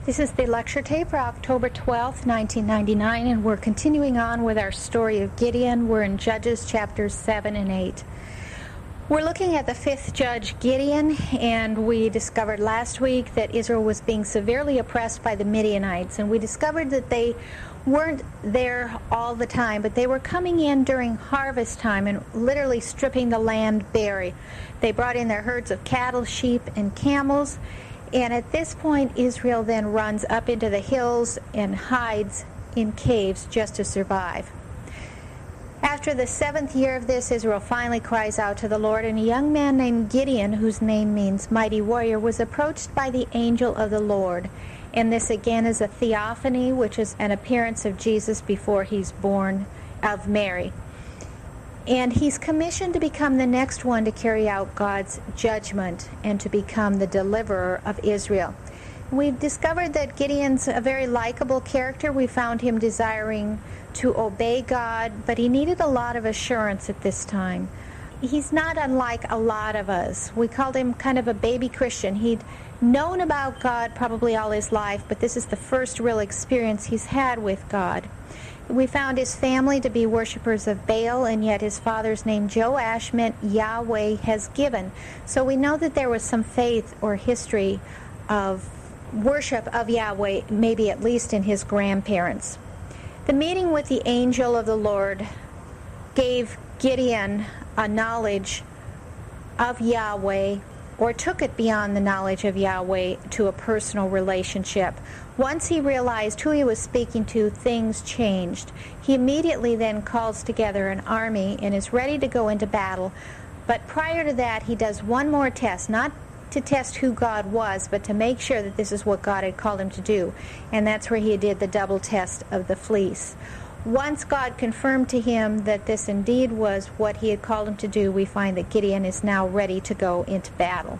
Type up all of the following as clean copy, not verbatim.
This is the lecture tape for October 12th, 1999, and we're continuing on with our story of Gideon. We're in Judges chapters 7 and 8. We're looking at the fifth judge, Gideon, and we discovered last week that Israel was being severely oppressed by the Midianites, and we discovered that they weren't there all the time, but they were coming in during harvest time and literally stripping the land bare. They brought in their herds of cattle, sheep, and camels. And at this point, Israel then runs up into the hills and hides in caves just to survive. After the 7th year of this, Israel finally cries out to the Lord, and a young man named Gideon, whose name means mighty warrior, was approached by the angel of the Lord. And this again is a theophany, which is an appearance of Jesus before he's born of Mary. And he's commissioned to become the next one to carry out God's judgment and to become the deliverer of Israel. We've discovered that Gideon's a very likable character. We found him desiring to obey God, but he needed a lot of assurance at this time. He's not unlike a lot of us. We called him kind of a baby Christian. He'd known about God probably all his life, but this is the first real experience he's had with God. We found his family to be worshipers of Baal, and yet his father's name Joash meant Yahweh has given. So we know that there was some faith or history of worship of Yahweh, maybe at least in his grandparents. The meeting with the angel of the Lord gave Gideon a knowledge of Yahweh, or took it beyond the knowledge of Yahweh to a personal relationship. Once he realized who he was speaking to, things changed. He immediately then calls together an army and is ready to go into battle. But prior to that, he does one more test, not to test who God was, but to make sure that this is what God had called him to do. And that's where he did the double test of the fleece. Once God confirmed to him that this indeed was what he had called him to do, we find that Gideon is now ready to go into battle.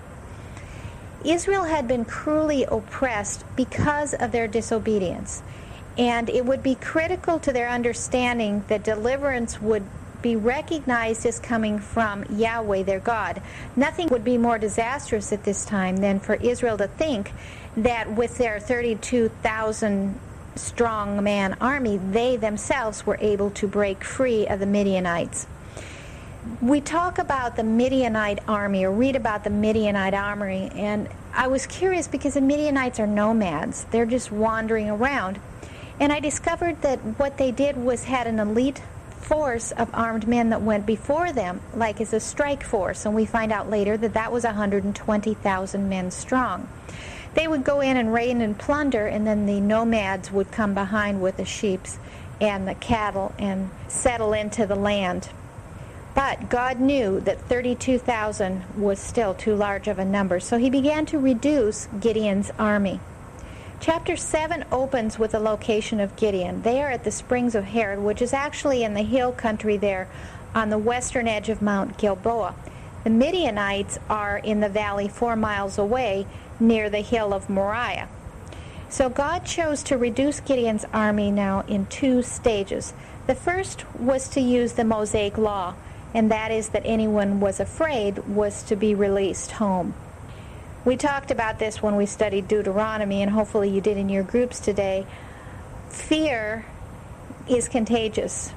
Israel had been cruelly oppressed because of their disobedience, and it would be critical to their understanding that deliverance would be recognized as coming from Yahweh, their God. Nothing would be more disastrous at this time than for Israel to think that with their 32,000 strong man army, they themselves were able to break free of the Midianites. We talk about the Midianite army, or read about the Midianite army, and I was curious because the Midianites are nomads. They're just wandering around. And I discovered that what they did was had an elite force of armed men that went before them, like as a strike force, and we find out later that that was 120,000 men strong. They would go in and raid and plunder, and then the nomads would come behind with the sheep and the cattle and settle into the land. But God knew that 32,000 was still too large of a number, so he began to reduce Gideon's army. Chapter 7 opens with the location of Gideon. They are at the springs of Harod, which is actually in the hill country there on the western edge of Mount Gilboa. The Midianites are in the valley 4 miles away near the hill of Moriah. So God chose to reduce Gideon's army now in 2 stages. The first was to use the Mosaic law, and that is that anyone was afraid was to be released home. We talked about this when we studied Deuteronomy, and hopefully you did in your groups today. Fear is contagious.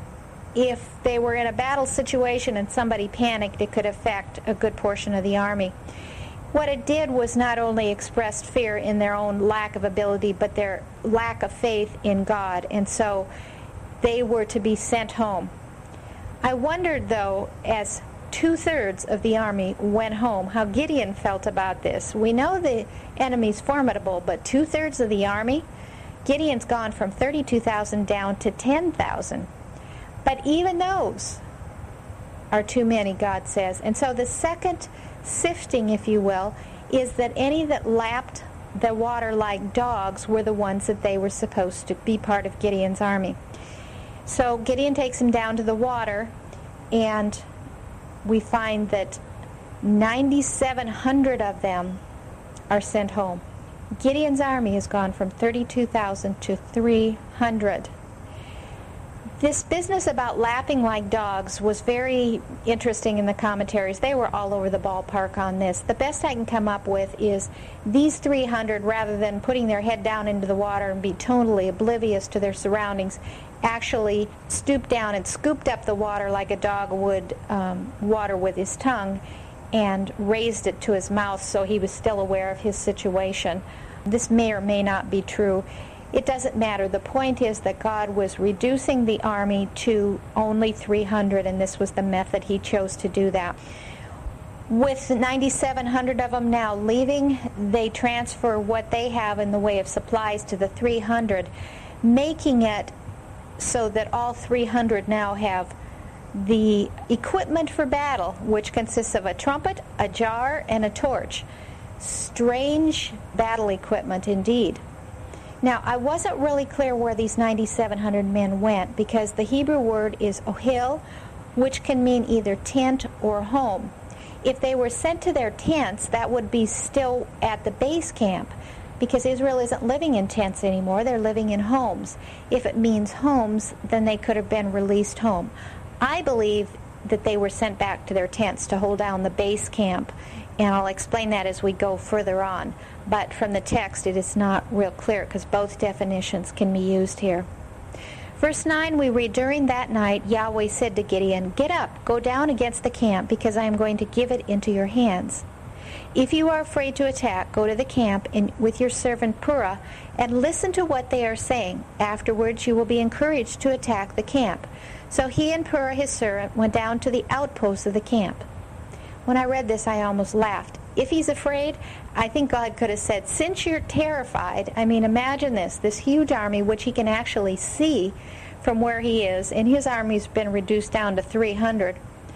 If they were in a battle situation and somebody panicked, it could affect a good portion of the army. What it did was not only expressed fear in their own lack of ability, but their lack of faith in God, and so they were to be sent home. I wondered, though, as 2/3 of the army went home, how Gideon felt about this. We know the enemy's formidable, but 2/3 of the army? Gideon's gone from 32,000 down to 10,000. But even those are too many, God says. And so the second sifting, if you will, is that any that lapped the water like dogs were the ones that they were supposed to be part of Gideon's army. So Gideon takes him down to the water, and we find that 9,700 of them are sent home. Gideon's army has gone from 32,000 to 300. This business about lapping like dogs was very interesting in the commentaries. They were all over the ballpark on this. The best I can come up with is these 300, rather than putting their head down into the water and be totally oblivious to their surroundings, actually stooped down and scooped up the water like a dog would water with his tongue and raised it to his mouth so he was still aware of his situation. This may or may not be true. It doesn't matter. The point is that God was reducing the army to only 300, and this was the method he chose to do that. With 9,700 of them now leaving, they transfer what they have in the way of supplies to the 300, making it so that all 300 now have the equipment for battle, which consists of a trumpet, a jar, and a torch. Strange battle equipment indeed. Now, I wasn't really clear where these 9,700 men went, because the Hebrew word is ohil, which can mean either tent or home. If they were sent to their tents, that would be still at the base camp, because Israel isn't living in tents anymore. They're living in homes. If it means homes, then they could have been released home. I believe that they were sent back to their tents to hold down the base camp, and I'll explain that as we go further on. But from the text, it is not real clear, because both definitions can be used here. Verse 9, we read, "During that night Yahweh said to Gideon, 'Get up, go down against the camp, because I am going to give it into your hands. If you are afraid to attack, go to the camp with your servant Purah, and listen to what they are saying. Afterwards you will be encouraged to attack the camp.' So he and Purah his servant went down to the outposts of the camp." When I read this, I almost laughed. If he's afraid, I think God could have said, "Since you're terrified," I mean, imagine this huge army, which he can actually see from where he is, and his army's been reduced down to 300.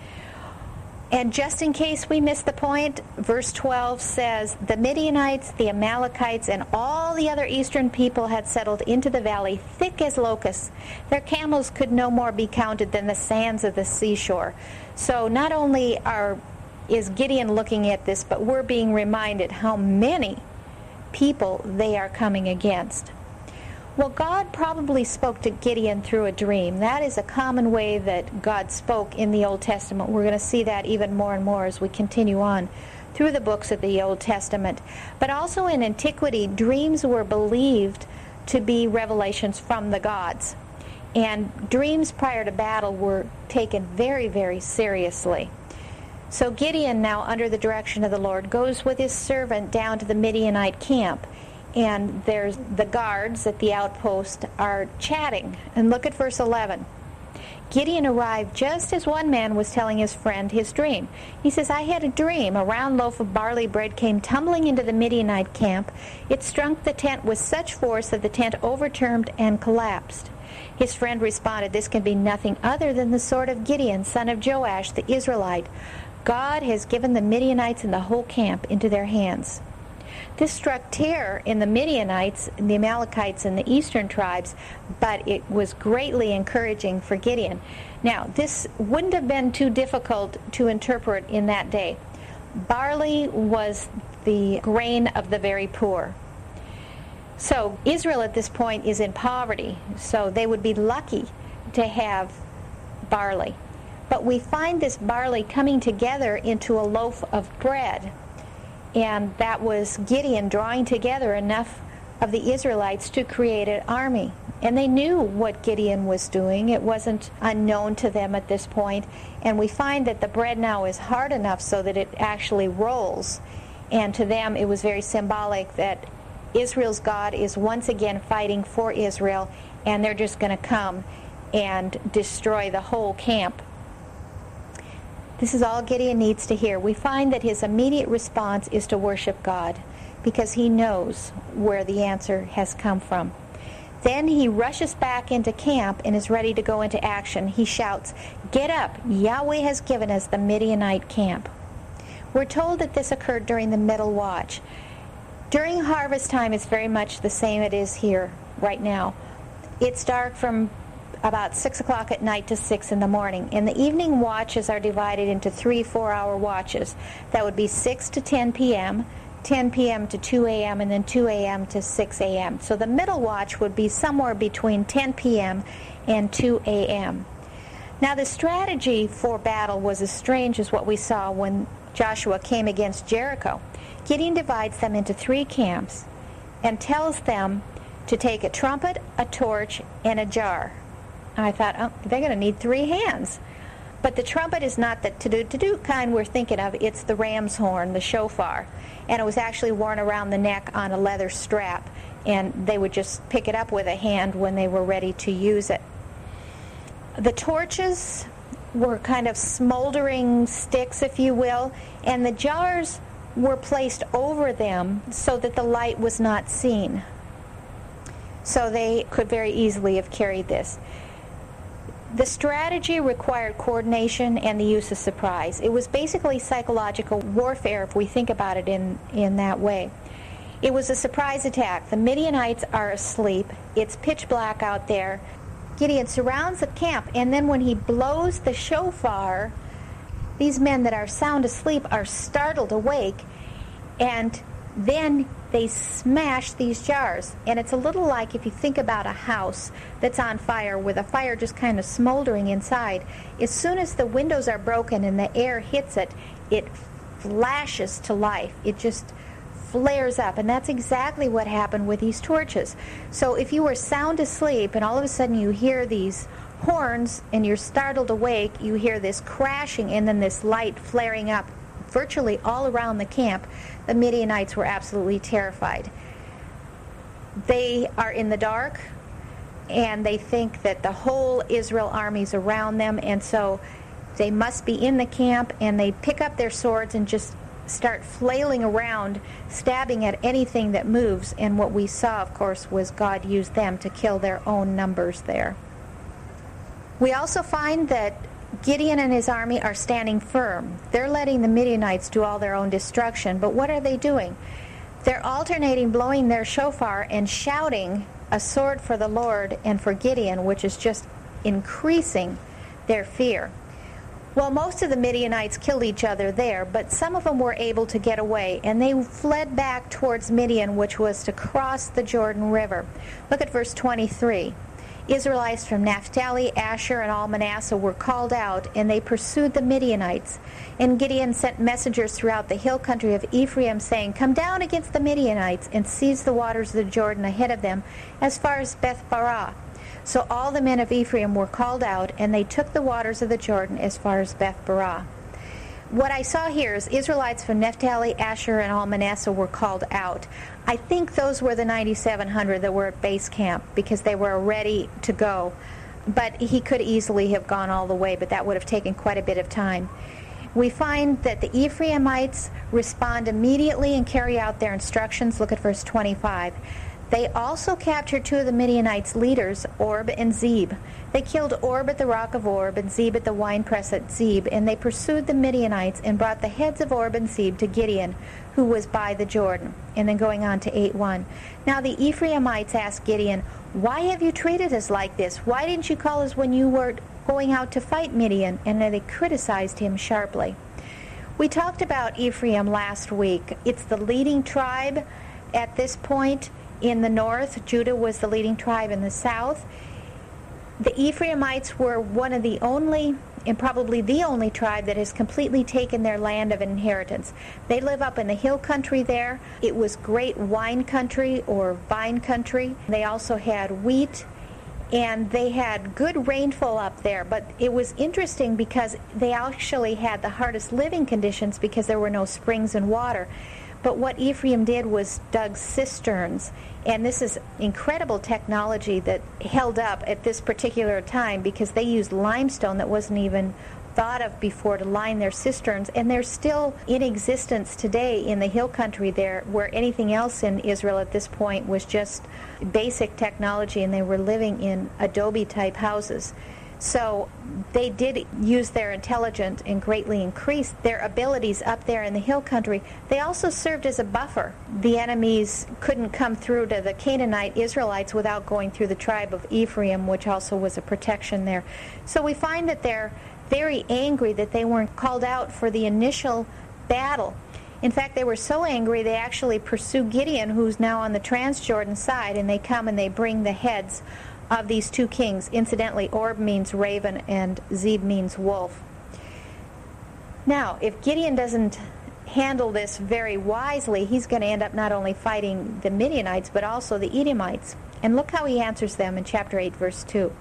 And just in case we miss the point, verse 12 says, "The Midianites, the Amalekites, and all the other eastern people had settled into the valley, thick as locusts. Their camels could no more be counted than the sands of the seashore." So not only is Gideon looking at this, but we're being reminded how many people they are coming against. Well, God probably spoke to Gideon through a dream. That is a common way that God spoke in the Old Testament. We're going to see that even more and more as we continue on through the books of the Old Testament. But also in antiquity, dreams were believed to be revelations from the gods. And dreams prior to battle were taken very, very seriously. So Gideon, now under the direction of the Lord, goes with his servant down to the Midianite camp. And there's the guards at the outpost are chatting. And look at verse 11. Gideon arrived just as one man was telling his friend his dream. He says, "I had a dream. A round loaf of barley bread came tumbling into the Midianite camp. It struck the tent with such force that the tent overturned and collapsed." His friend responded, "This can be nothing other than the sword of Gideon, son of Joash, the Israelite. God has given the Midianites and the whole camp into their hands." This struck terror in the Midianites, the Amalekites, and the eastern tribes, but it was greatly encouraging for Gideon. Now, this wouldn't have been too difficult to interpret in that day. Barley was the grain of the very poor. So Israel at this point is in poverty, so they would be lucky to have barley. But we find this barley coming together into a loaf of bread. And that was Gideon drawing together enough of the Israelites to create an army. And they knew what Gideon was doing. It wasn't unknown to them at this point. And we find that the bread now is hard enough so that it actually rolls. And to them it was very symbolic that Israel's God is once again fighting for Israel, and they're just going to come and destroy the whole camp. This is all Gideon needs to hear. We find that his immediate response is to worship God, because he knows where the answer has come from. Then he rushes back into camp and is ready to go into action. He shouts, "Get up! Yahweh has given us the Midianite camp." We're told that this occurred during the middle watch. During harvest time, it's very much the same it is here right now. It's dark from about 6 o'clock at night to 6 in the morning. And the evening watches are divided into 3 4-hour watches. That would be 6 to 10 p.m., 10 p.m. to 2 a.m. and then 2 a.m. to 6 a.m. So the middle watch would be somewhere between 10 p.m. and 2 a.m. Now the strategy for battle was as strange as what we saw when Joshua came against Jericho. Gideon divides them into 3 camps and tells them to take a trumpet, a torch, and a jar. And I thought, oh, they're going to need 3 hands. But the trumpet is not the to-do kind we're thinking of. It's the ram's horn, the shofar. And it was actually worn around the neck on a leather strap. And they would just pick it up with a hand when they were ready to use it. The torches were kind of smoldering sticks, if you will, and the jars were placed over them so that the light was not seen. So they could very easily have carried this. The strategy required coordination and the use of surprise. It was basically psychological warfare if we think about it in that way. It was a surprise attack. The Midianites are asleep. It's pitch black out there. Gideon surrounds the camp, and then when he blows the shofar, these men that are sound asleep are startled awake, and then they smash these jars. And it's a little like if you think about a house that's on fire with a fire just kind of smoldering inside. As soon as the windows are broken and the air hits it, it flashes to life. It just flares up, and that's exactly what happened with these torches. So if you were sound asleep and all of a sudden you hear these horns and you're startled awake, you hear this crashing and then this light flaring up virtually all around the camp, the Midianites were absolutely terrified. They are in the dark and they think that the whole Israel army is around them, and so they must be in the camp, and they pick up their swords and just start flailing around, stabbing at anything that moves. And what we saw, of course, was God used them to kill their own numbers there. We also find that Gideon and his army are standing firm. They're letting the Midianites do all their own destruction. But what are they doing? They're alternating blowing their shofar and shouting a sword for the Lord and for Gideon, which is just increasing their fear. Well, most of the Midianites killed each other there, but some of them were able to get away, and they fled back towards Midian, which was to cross the Jordan River. Look at verse 23. Israelites from Naphtali, Asher, and all Manasseh were called out, and they pursued the Midianites. And Gideon sent messengers throughout the hill country of Ephraim, saying, "Come down against the Midianites, and seize the waters of the Jordan ahead of them, as far as Beth-barah." So all the men of Ephraim were called out, and they took the waters of the Jordan as far as Beth-barah. What I saw here is Israelites from Naphtali, Asher, and all Manasseh were called out. I think those were the 9,700 that were at base camp because they were ready to go. But he could easily have gone all the way, but that would have taken quite a bit of time. We find that the Ephraimites respond immediately and carry out their instructions. Look at verse 25. They also captured 2 of the Midianites' leaders, Orb and Zeb. They killed Orb at the rock of Orb and Zeb at the winepress at Zeb, and they pursued the Midianites and brought the heads of Orb and Zeb to Gideon, who was by the Jordan. And then going on to 8:1. Now the Ephraimites asked Gideon, "Why have you treated us like this? Why didn't you call us when you were going out to fight Midian?" And then they criticized him sharply. We talked about Ephraim last week. It's the leading tribe at this point in the north. Judah was the leading tribe in the south. The Ephraimites were one of the only, and probably the only tribe that has completely taken their land of inheritance. They live up in the hill country there. It was great wine country or vine country. They also had wheat, and they had good rainfall up there. But it was interesting because they actually had the hardest living conditions because there were no springs and water. But what Ephraim did was dug cisterns, and this is incredible technology that held up at this particular time because they used limestone that wasn't even thought of before to line their cisterns, and they're still in existence today in the hill country there, where anything else in Israel at this point was just basic technology, and they were living in adobe-type houses. So they did use their intelligence and greatly increased their abilities up there in the hill country. They also served as a buffer. The enemies couldn't come through to the Canaanite Israelites without going through the tribe of Ephraim, which also was a protection there. So we find that they're very angry that they weren't called out for the initial battle. In fact, they were so angry they actually pursue Gideon, who's now on the Transjordan side, and they come and they bring the heads of these two kings. Incidentally, Orb means raven and Zeb means wolf. Now, if Gideon doesn't handle this very wisely, he's going to end up not only fighting the Midianites, but also the Edomites. And look how he answers them in chapter 8, verse 2.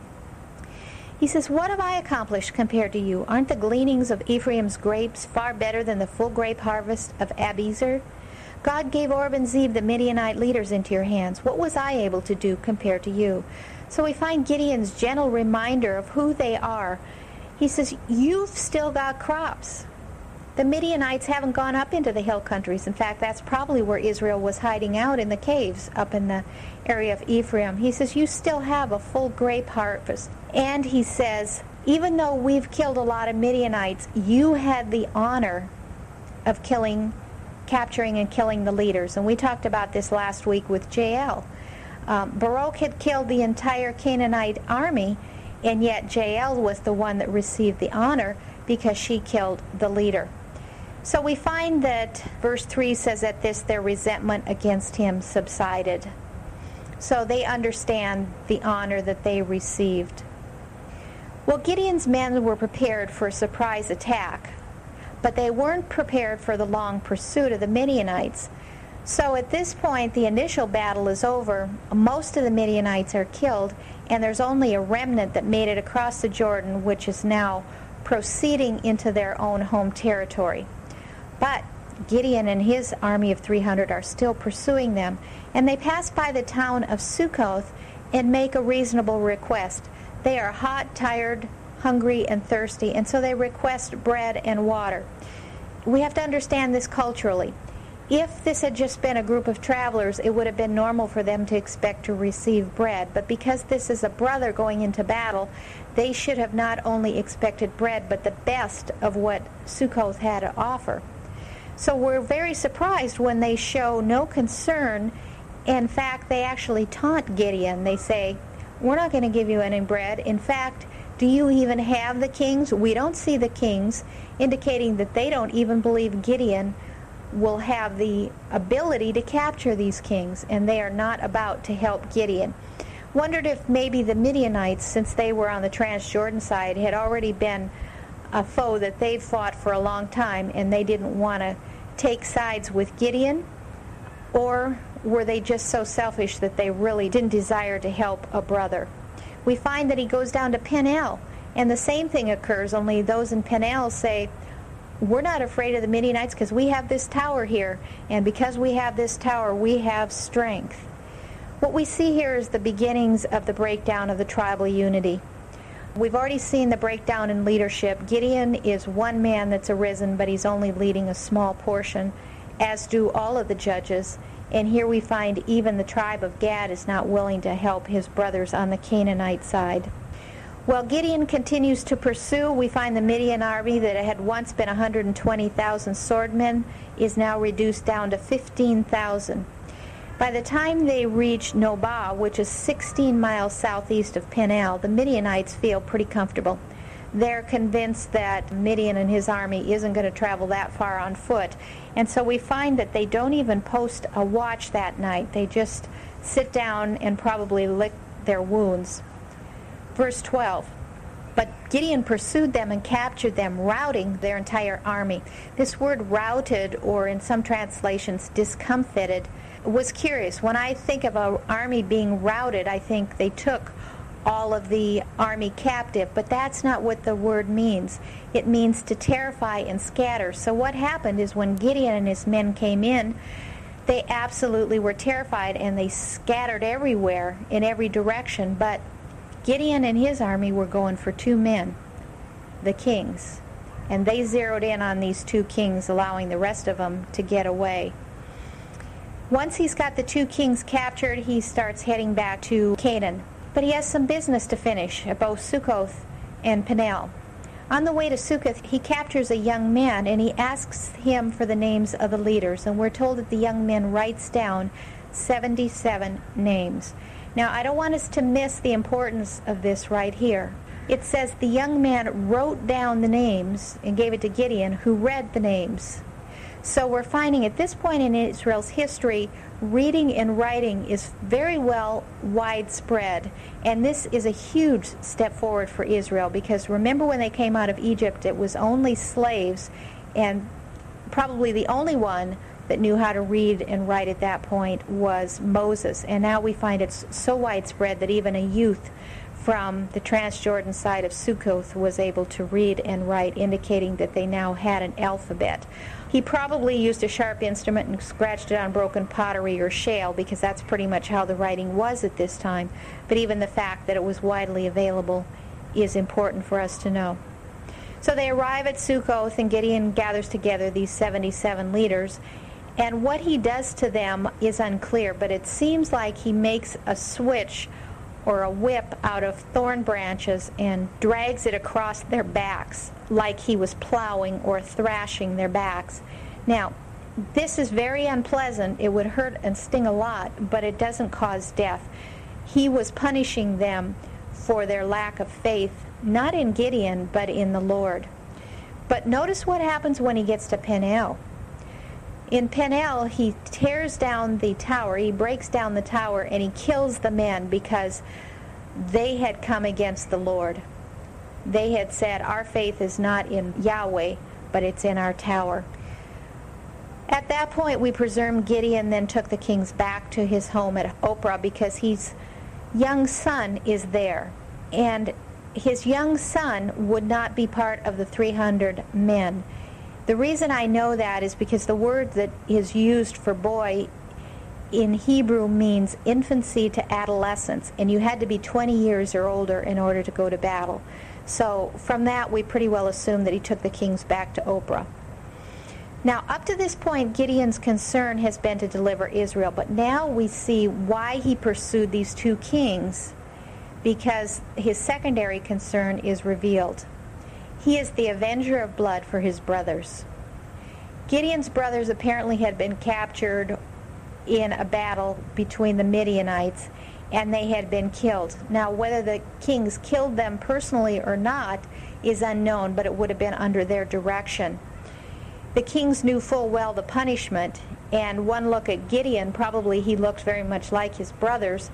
He says, "What have I accomplished compared to you? Aren't the gleanings of Ephraim's grapes far better than the full grape harvest of Abiezer? God gave Orb and Zeb, the Midianite leaders, into your hands. What was I able to do compared to you?" So we find Gideon's gentle reminder of who they are. He says, you've still got crops. The Midianites haven't gone up into the hill countries. In fact, that's probably where Israel was hiding out, in the caves up in the area of Ephraim. He says, you still have a full grape harvest. And he says, even though we've killed a lot of Midianites, you had the honor of capturing and killing the leaders. And we talked about this last week with Jael. Barak had killed the entire Canaanite army, and yet Jael was the one that received the honor because she killed the leader. So we find that verse 3 says at this, their resentment against him subsided. So they understand the honor that they received. Well, Gideon's men were prepared for a surprise attack, but they weren't prepared for the long pursuit of the Midianites. So at this point, the initial battle is over. Most of the Midianites are killed, and there's only a remnant that made it across the Jordan, which is now proceeding into their own home territory. But Gideon and his army of 300 are still pursuing them, and they pass by the town of Sukkoth and make a reasonable request. They are hot, tired, hungry, and thirsty, and so they request bread and water. We have to understand this culturally. If this had just been a group of travelers, it would have been normal for them to expect to receive bread. But because this is a brother going into battle, they should have not only expected bread, but the best of what Sukkoth had to offer. So we're very surprised when they show no concern. In fact, they actually taunt Gideon. They say, we're not going to give you any bread. In fact, do you even have the kings? We don't see the kings, indicating that they don't even believe Gideon will have the ability to capture these kings, and they are not about to help Gideon. Wondered if maybe the Midianites, since they were on the Transjordan side, had already been a foe that they've fought for a long time, and they didn't want to take sides with Gideon, or were they just so selfish that they really didn't desire to help a brother? We find that he goes down to Peniel, and the same thing occurs, only those in Peniel say, we're not afraid of the Midianites because we have this tower here, and because we have this tower, we have strength. What we see here is the beginnings of the breakdown of the tribal unity. We've already seen the breakdown in leadership. Gideon is one man that's arisen, but he's only leading a small portion, as do all of the judges. And here we find even the tribe of Gad is not willing to help his brothers on the Canaanite side. While Gideon continues to pursue, we find the Midian army that had once been 120,000 swordmen is now reduced down to 15,000. By the time they reach Nobah, which is 16 miles southeast of Peniel, the Midianites feel pretty comfortable. They're convinced that Midian and his army isn't going to travel that far on foot. And so we find that they don't even post a watch that night. They just sit down and probably lick their wounds. Verse 12, but Gideon pursued them and captured them, routing their entire army. This word routed, or in some translations discomfited, was curious. When I think of an army being routed, I think they took all of the army captive, but that's not what the word means. It means to terrify and scatter. So what happened is when Gideon and his men came in, they absolutely were terrified, and they scattered everywhere in every direction. But Gideon and his army were going for two men, the kings, and they zeroed in on these two kings, allowing the rest of them to get away. Once he's got the two kings captured, he starts heading back to Canaan. But he has some business to finish at both Sukkoth and Peniel. On the way to Sukkoth, he captures a young man, and he asks him for the names of the leaders. And we're told that the young man writes down 77 names. Now, I don't want us to miss the importance of this right here. It says the young man wrote down the names and gave it to Gideon, who read the names. So we're finding at this point in Israel's history, reading and writing is very well widespread. And this is a huge step forward for Israel, because remember when they came out of Egypt, it was only slaves, and probably the only one that knew how to read and write at that point was Moses. And now we find it's so widespread that even a youth from the Transjordan side of Sukkoth was able to read and write, indicating that they now had an alphabet. He probably used a sharp instrument and scratched it on broken pottery or shale, because that's pretty much how the writing was at this time. But even the fact that it was widely available is important for us to know. So they arrive at Sukkoth, and Gideon gathers together these 77 leaders. And what he does to them is unclear, but it seems like he makes a switch or a whip out of thorn branches and drags it across their backs like he was plowing or thrashing their backs. Now, this is very unpleasant. It would hurt and sting a lot, but it doesn't cause death. He was punishing them for their lack of faith, not in Gideon, but in the Lord. But notice what happens when he gets to Peniel. In Peniel, he tears down the tower, he breaks down the tower, and he kills the men because they had come against the Lord. They had said, our faith is not in Yahweh, but it's in our tower. At that point, we presume Gideon then took the kings back to his home at Ophrah, because his young son is there. And his young son would not be part of the 300 men. The reason I know that is because the word that is used for boy in Hebrew means infancy to adolescence, and you had to be 20 years or older in order to go to battle. So from that, we pretty well assume that he took the kings back to Ophrah. Now, up to this point, Gideon's concern has been to deliver Israel, but now we see why he pursued these two kings, because his secondary concern is revealed. He is the avenger of blood for his brothers. Gideon's brothers apparently had been captured in a battle between the Midianites, and they had been killed. Now, whether the kings killed them personally or not is unknown, but it would have been under their direction. The kings knew full well the punishment, and one look at Gideon, probably he looked very much like his brothers,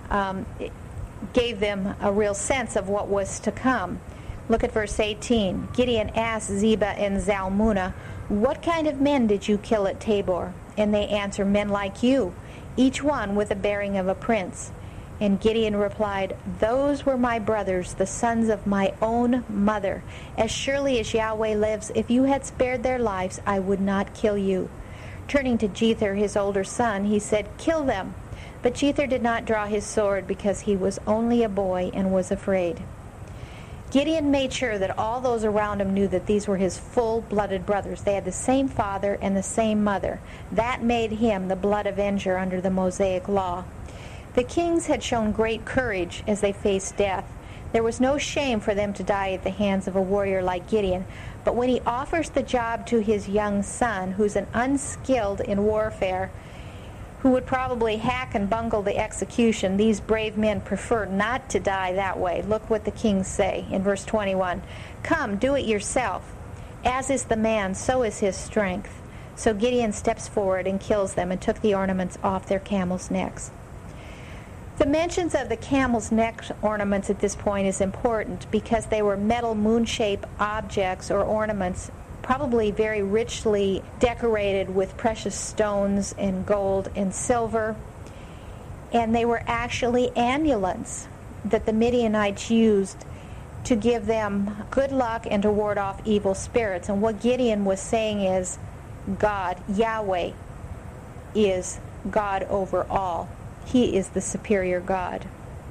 gave them a real sense of what was to come. Look at verse 18. Gideon asked Zebah and Zalmunna, what kind of men did you kill at Tabor? And they answer, men like you, each one with the bearing of a prince. And Gideon replied, those were my brothers, the sons of my own mother. As surely as Yahweh lives, if you had spared their lives, I would not kill you. Turning to Jether, his older son, he said, kill them. But Jether did not draw his sword, because he was only a boy and was afraid. Gideon made sure that all those around him knew that these were his full-blooded brothers. They had the same father and the same mother. That made him the blood avenger under the Mosaic law. The kings had shown great courage as they faced death. There was no shame for them to die at the hands of a warrior like Gideon. But when he offers the job to his young son, who's an unskilled in warfare, who would probably hack and bungle the execution, these brave men prefer not to die that way. Look what the kings say in verse 21. Come, do it yourself. As is the man, so is his strength. So Gideon steps forward and kills them and took the ornaments off their camels' necks. The mentions of the camel's neck ornaments at this point is important, because they were metal moon-shaped objects or ornaments, probably very richly decorated with precious stones and gold and silver. And they were actually amulets that the Midianites used to give them good luck and to ward off evil spirits. And what Gideon was saying is, God, Yahweh, is God over all. He is the superior God.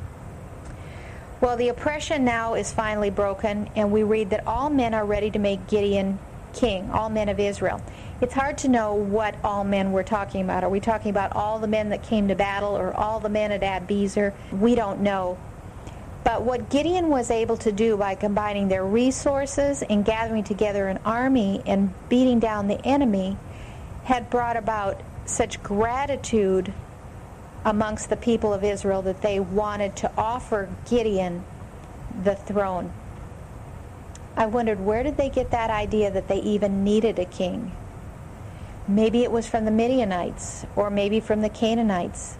Well, the oppression now is finally broken, and we read that all men are ready to make Gideon king, all men of Israel. It's hard to know what all men we're talking about. Are we talking about all the men that came to battle, or all the men at Abiezer? We don't know. But what Gideon was able to do by combining their resources and gathering together an army and beating down the enemy had brought about such gratitude amongst the people of Israel that they wanted to offer Gideon the throne. I wondered, where did they get that idea that they even needed a king? Maybe it was from the Midianites, or maybe from the Canaanites.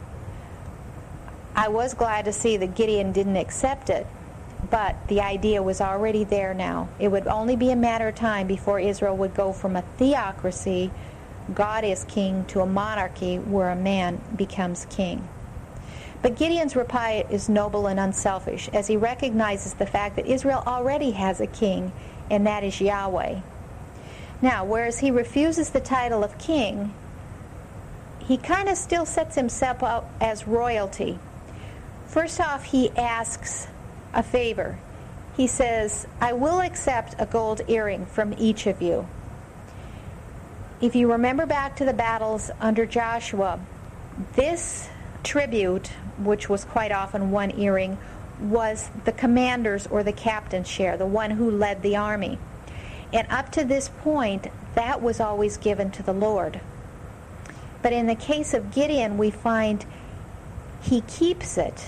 I was glad to see that Gideon didn't accept it, but the idea was already there now. It would only be a matter of time before Israel would go from a theocracy, God is king, to a monarchy where a man becomes king. But Gideon's reply is noble and unselfish, as he recognizes the fact that Israel already has a king, and that is Yahweh. Now, whereas he refuses the title of king, he kind of still sets himself up as royalty. First off, he asks a favor. He says, I will accept a gold earring from each of you. If you remember back to the battles under Joshua, this tribute, which was quite often one earring, was the commander's or the captain's share, the one who led the army. And up to this point, that was always given to the Lord. But in the case of Gideon, we find he keeps it.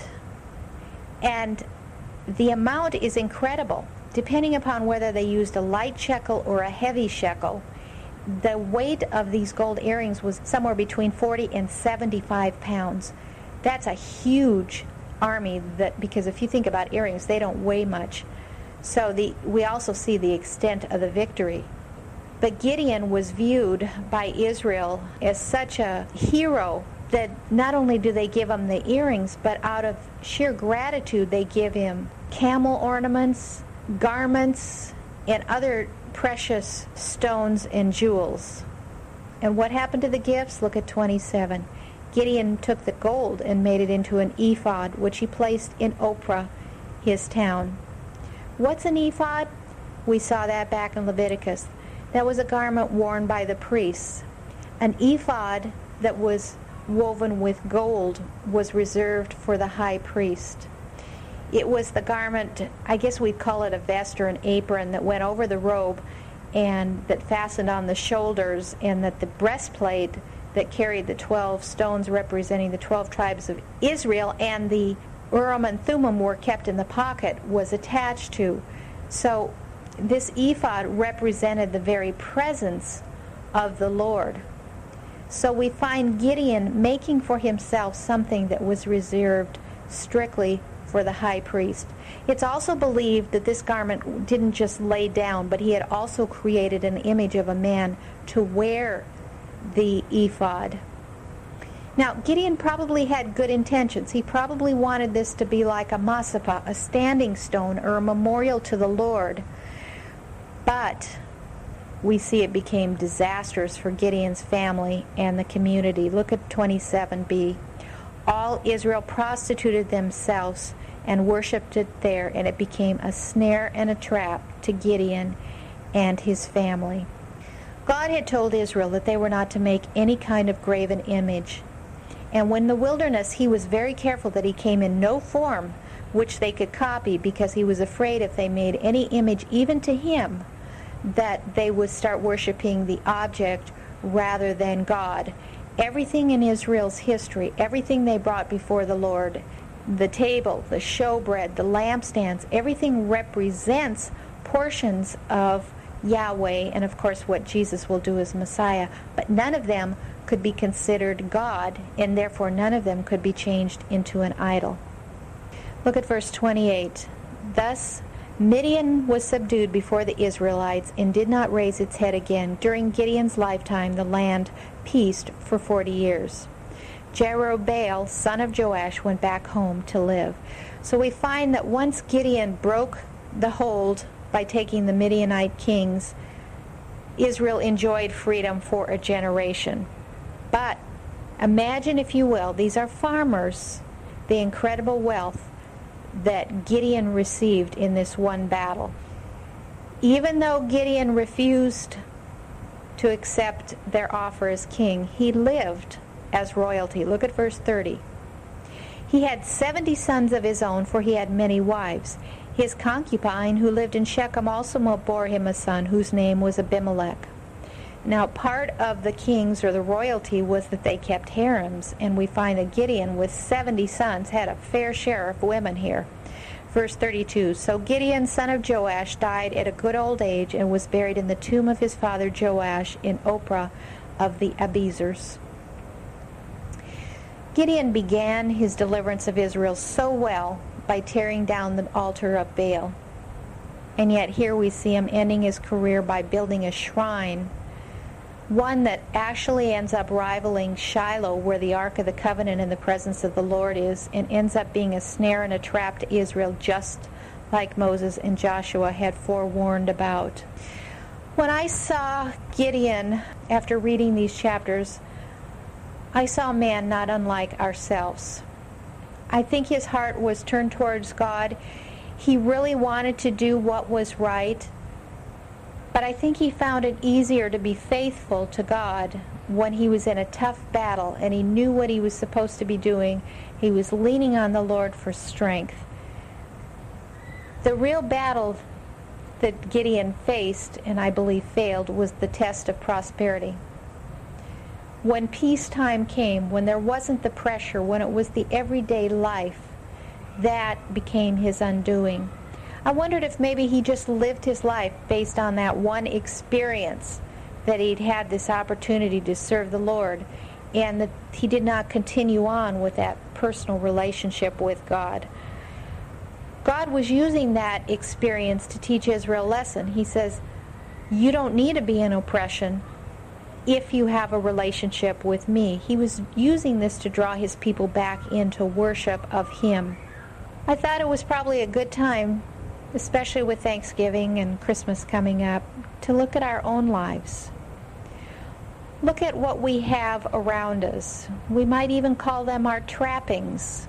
And the amount is incredible. Depending upon whether they used a light shekel or a heavy shekel, the weight of these gold earrings was somewhere between 40 and 75 pounds. That's a huge army, because if you think about earrings, they don't weigh much. So we also see the extent of the victory. But Gideon was viewed by Israel as such a hero that not only do they give him the earrings, but out of sheer gratitude they give him camel ornaments, garments, and other precious stones and jewels. And what happened to the gifts? Look at 27. Gideon took the gold and made it into an ephod, which he placed in Ophrah, his town. What's an ephod? We saw that back in Leviticus. That was a garment worn by the priests. An ephod that was woven with gold was reserved for the high priest. It was the garment, I guess we'd call it a vest or an apron, that went over the robe and that fastened on the shoulders, and that the breastplate that carried the 12 stones representing the 12 tribes of Israel and the Urim and Thummim were kept in the pocket was attached to. So this ephod represented the very presence of the Lord. So we find Gideon making for himself something that was reserved strictly for the high priest. It's also believed that this garment didn't just lay down, but he had also created an image of a man to wear the ephod. Now, Gideon probably had good intentions. He probably wanted this to be like a massapa, a standing stone, or a memorial to the Lord. But we see it became disastrous for Gideon's family and the community. Look at 27b. All Israel prostituted themselves and worshipped it there, and it became a snare and a trap to Gideon and his family. God had told Israel that they were not to make any kind of graven image. And when in the wilderness, he was very careful that he came in no form which they could copy, because he was afraid if they made any image, even to him, that they would start worshiping the object rather than God. Everything in Israel's history, everything they brought before the Lord, the table, the showbread, the lampstands, everything represents portions of Yahweh, and of course what Jesus will do as Messiah. But none of them could be considered God, and therefore none of them could be changed into an idol. Look at verse 28. Thus Midian was subdued before the Israelites and did not raise its head again. During Gideon's lifetime the land peaced for 40 years. Jerubbaal, son of Joash, went back home to live. So we find that once Gideon broke the hold by taking the Midianite kings, Israel enjoyed freedom for a generation. But imagine, if you will, these are farmers, the incredible wealth that Gideon received in this one battle. Even though Gideon refused to accept their offer as king, he lived as royalty. Look at verse 30. He had 70 sons of his own, for he had many wives. His concubine, who lived in Shechem, also bore him a son, whose name was Abimelech. Now, part of the kings, or the royalty, was that they kept harems, and we find that Gideon, with 70 sons, had a fair share of women here. Verse 32, So Gideon, son of Joash, died at a good old age and was buried in the tomb of his father Joash in Ophrah of the Abiezers. Gideon began his deliverance of Israel so well by tearing down the altar of Baal. And yet here we see him ending his career by building a shrine, one that actually ends up rivaling Shiloh, where the Ark of the Covenant and the presence of the Lord is, and ends up being a snare and a trap to Israel, just like Moses and Joshua had forewarned about. When I saw Gideon, after reading these chapters, I saw a man not unlike ourselves. I think his heart was turned towards God. He really wanted to do what was right, but I think he found it easier to be faithful to God when he was in a tough battle and he knew what he was supposed to be doing. He was leaning on the Lord for strength. The real battle that Gideon faced, and I believe failed, was the test of prosperity. When peacetime came, when there wasn't the pressure, when it was the everyday life, that became his undoing. I wondered if maybe he just lived his life based on that one experience that he'd had this opportunity to serve the Lord, and that he did not continue on with that personal relationship with God. God was using that experience to teach Israel a lesson. He says, you don't need to be in oppression if you have a relationship with me. He was using this to draw his people back into worship of him. I thought it was probably a good time, especially with Thanksgiving and Christmas coming up, to look at our own lives. Look at what we have around us. We might even call them our trappings.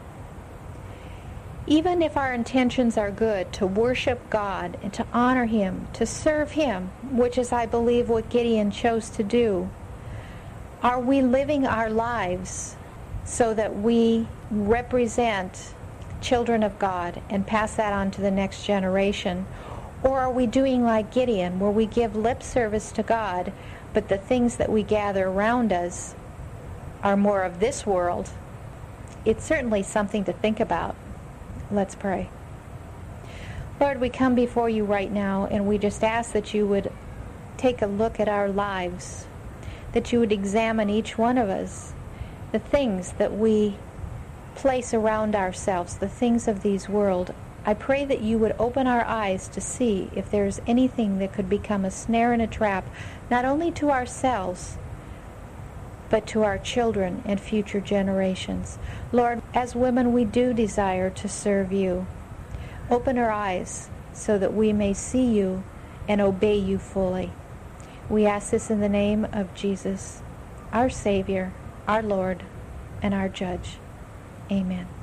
Even if our intentions are good, to worship God and to honor him, to serve him, which is, I believe, what Gideon chose to do, are we living our lives so that we represent children of God and pass that on to the next generation? Or are we doing like Gideon, where we give lip service to God, but the things that we gather around us are more of this world? It's certainly something to think about. Let's pray. Lord, we come before you right now, and we just ask that you would take a look at our lives, that you would examine each one of us, the things that we place around ourselves, the things of this world. I pray that you would open our eyes to see if there's anything that could become a snare and a trap, not only to ourselves, but to our children and future generations. Lord, as women, we do desire to serve you. Open our eyes so that we may see you and obey you fully. We ask this in the name of Jesus, our Savior, our Lord, and our Judge. Amen.